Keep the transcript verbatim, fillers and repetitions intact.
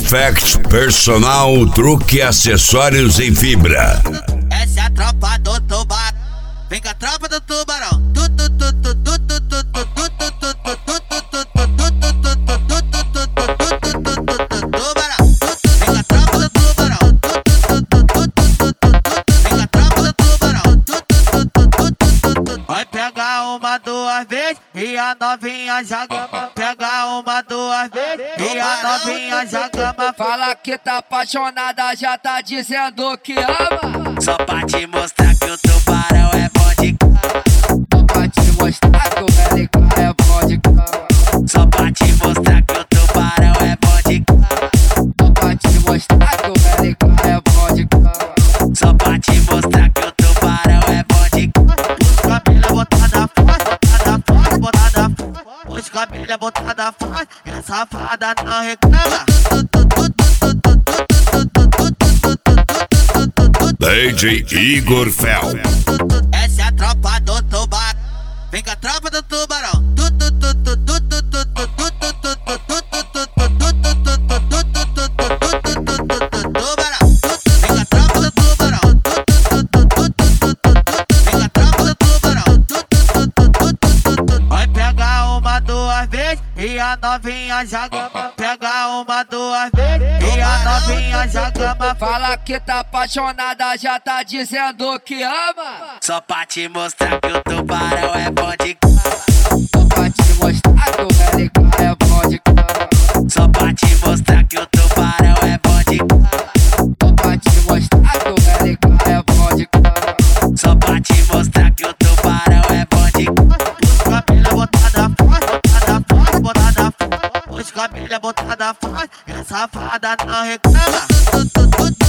Effect Personal, truque e acessórios em fibra. Essa é a tropa do tubarão. Vem com a tropa do tubarão. Tu, tu, tu, tu, tu, tu, tu, tu, tu, tu, tu, tu, tu, tu, tu, tu, tubarão. Vem com a tropa do tubarão. Vem com a tropa do tubarão. Vai pegar uma, duas vezes e a novinha já gama. Pega uma, duas vezes e a novinha já gama. Fala que tá apaixonada, já tá dizendo que ama. Só pra te mostrar que o tubarão é bom de cama. Só pra te mostrar que o L K é bom de cama. Só pra te mostrar que o tubarão é bom de cama. Só pra te mostrar que o L K é bom de cama. Só pra te mostrar que o tubarão é bom de cama. Os cabelos botada forte, botada forte, botada forte. Os cabelos botada forte, e a safada não reclama. D J Igor Fel. Essa é a tropa do tubarão. Vem com a tropa do tubarão. Tu, tu, tu, tu, tu, tu, tu, tu, tu, tu, tu, tu, tu, tu, tu, tubarão. Vem com a tropa do tubarão. Vem com a tropa do tubarão. Vai pegar uma, duas vezes e a novinha já gama. Pega uma, duas vezes e a novinha já gama. Fala que tá apaixonada, já tá dizendo que ama. Só pra te mostrar que o tubarão é bom de cama. Só pra te mostrar que o L K é bom de cama. Só pra te mostrar que o tubarão é bom de cama. Só pra te mostrar que o L K é bom de cama. Só pra te mostrar que o tubarão é bom de cama. Os cabelos botada forte, botada forte, botada forte. Os cabelos botada forte, e a safada não reclama.